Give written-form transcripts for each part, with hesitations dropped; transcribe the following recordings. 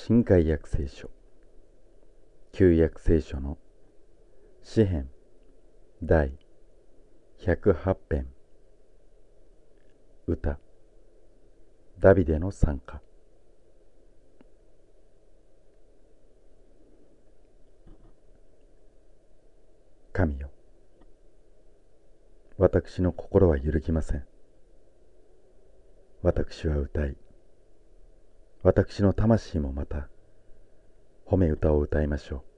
新海約聖書旧約聖書の詩編第108編歌ダビデの賛歌。神よ、私の心は揺るぎません。私は歌い、私の魂もまた褒め歌を歌いましょ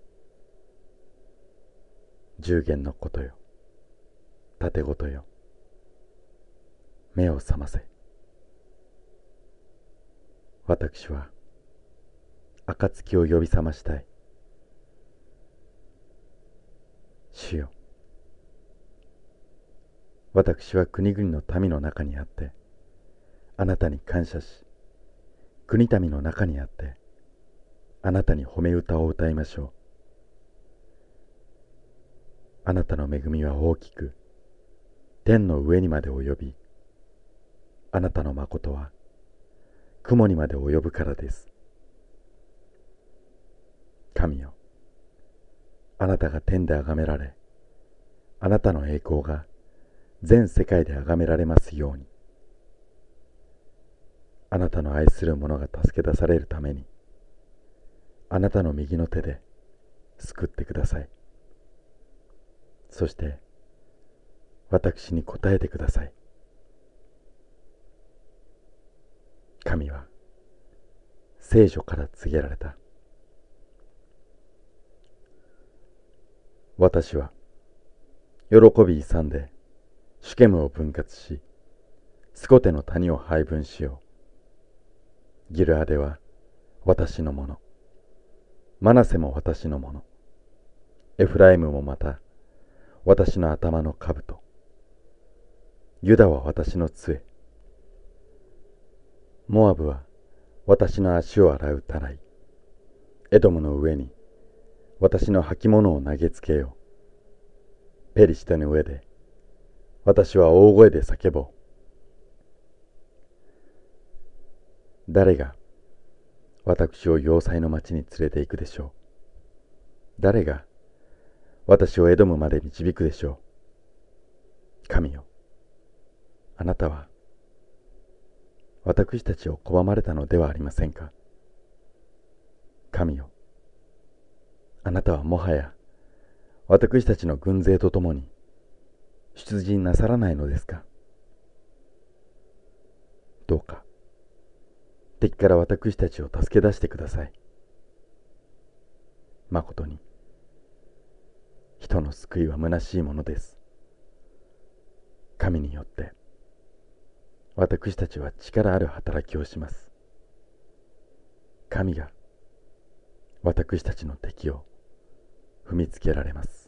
う。十弦のことよ、盾事よ、目を覚ませ。私は暁を呼び覚ましたい。主よ、私は国々の民の中にあってあなたに感謝し、国民の中にあってあなたに褒め歌を歌いましょう。あなたの恵みは大きく天の上にまで及び、あなたの誠は雲にまで及ぶからです。神よ、あなたが天で崇められ、あなたの栄光が全世界で崇められますように。あなたの愛する者が助け出されるために、あなたの右の手で救ってください。そして私に答えてください。神は聖書から告げられた。私は喜び勇んでシュケムを分割し、スコテの谷を配分しよう。ギルアデは私のもの、マナセも私のもの、エフライムもまた私の頭の兜、ユダは私の杖、モアブは私の足を洗うたらい、エドムの上に私の履物を投げつけよう。ペリシテの上で私は大声で叫ぼう。誰が私を要塞の町に連れて行くでしょう。誰が私をエドムまで導くでしょう。神よ、あなたは私たちを拒まれたのではありませんか。神よ、あなたはもはや私たちの軍勢とともに出陣なさらないのですか。どうか敵から私たちを助け出してください。まことに人の救いは虚しいものです。神によって私たちは力ある働きをします。神が私たちの敵を踏みつけられます。